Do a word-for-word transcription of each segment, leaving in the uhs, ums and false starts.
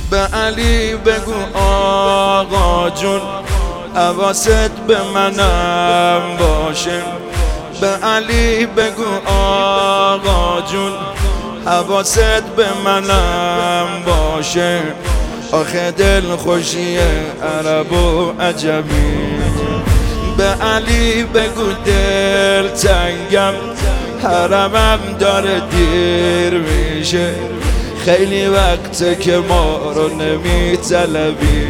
به علی بگو آقا جون حواست به منم باشه. به علی بگو آقا جون حواست به منم باشه. آخه دل خوشی عرب و عجمی. به علی بگو دل تنگم حرمم داره دیر میشه. خیلی وقته که ما رو نمی طلبی.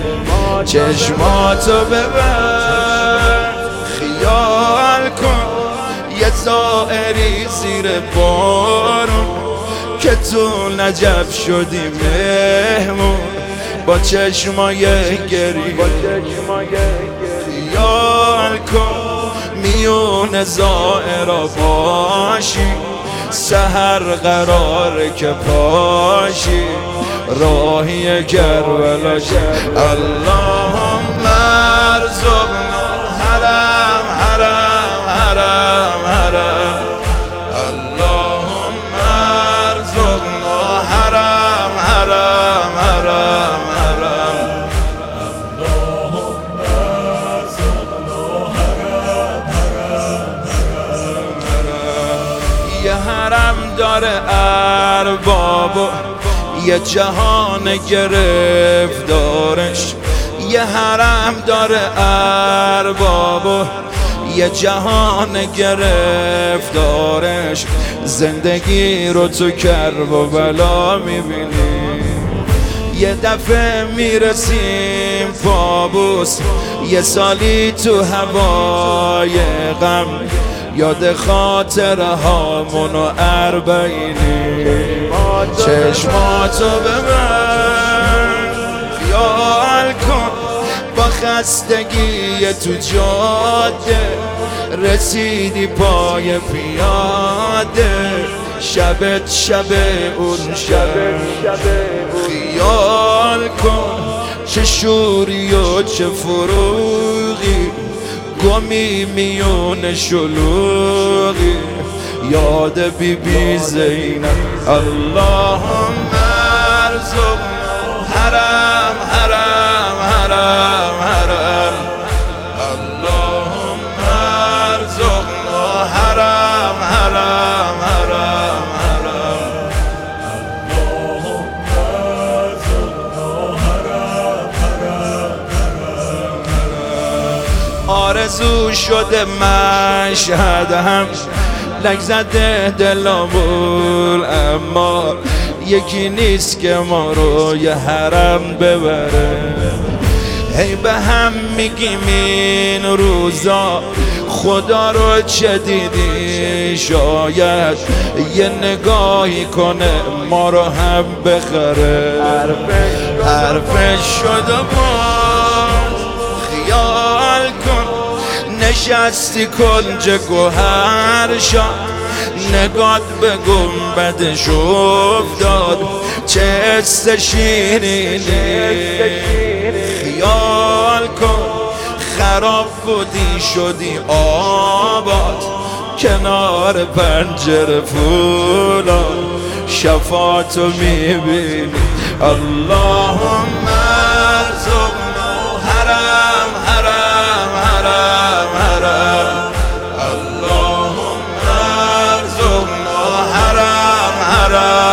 چشماتو ببر خیال کن یه زائری زیر بارون که تو نجف شدی مهمون با چشمای گری. خیال کن میون زائرا باشی سحر قراره که پاشی راهی کربلا شد. اللهم ارزقنا حرم حرم حرم حرم. اللهم ارزقنا حرم حرم حرم حرم. اللهم ارزقنا حرم حرم حرم. یه حرم داره ارباب و یه جهان گرفتارش. یه حرم داره ارباب و یه جهان گرفتارش. زندگی رو تو کرب و بلا میبینی. یه دفعه میرسیم پابوس یه سالی تو هوای غم. یاد خاطره هامون و اربعینی. چشماتو ببر خیال کن با خستگی تو جاده رسیدی پای پیاده. شبت شب اون شب خیال کن چه شوری و چه فروغی گمی میون شلوغی. یاد بی بی زینب. اللهم ارزقنا حرم حرم حرم حرم. اللهم ارزقنا حرم حرم حرم حرم. اللهم ارزقنا حرم حرم حرم. آرزو شده مشهد هم لک زده دلامون اما یکی نیست که ما رو یه حرم ببره. هی به هم میگیم این روزا خدا رو چه دیدی شاید یه نگاهی کنه ما رو هم بخره. حرفش شد و باز خیال کن نشستی کنج گوهر شد. نگات به گنبدش افتاد چه حس شیرینی. خیال کن خراب بودی شدی آباد کنار پنجره فولاد. شفاعتو میبینی. اللهم ارزقنا حرم حرم حرم حرم. اللهم ارزقنا حرم حرم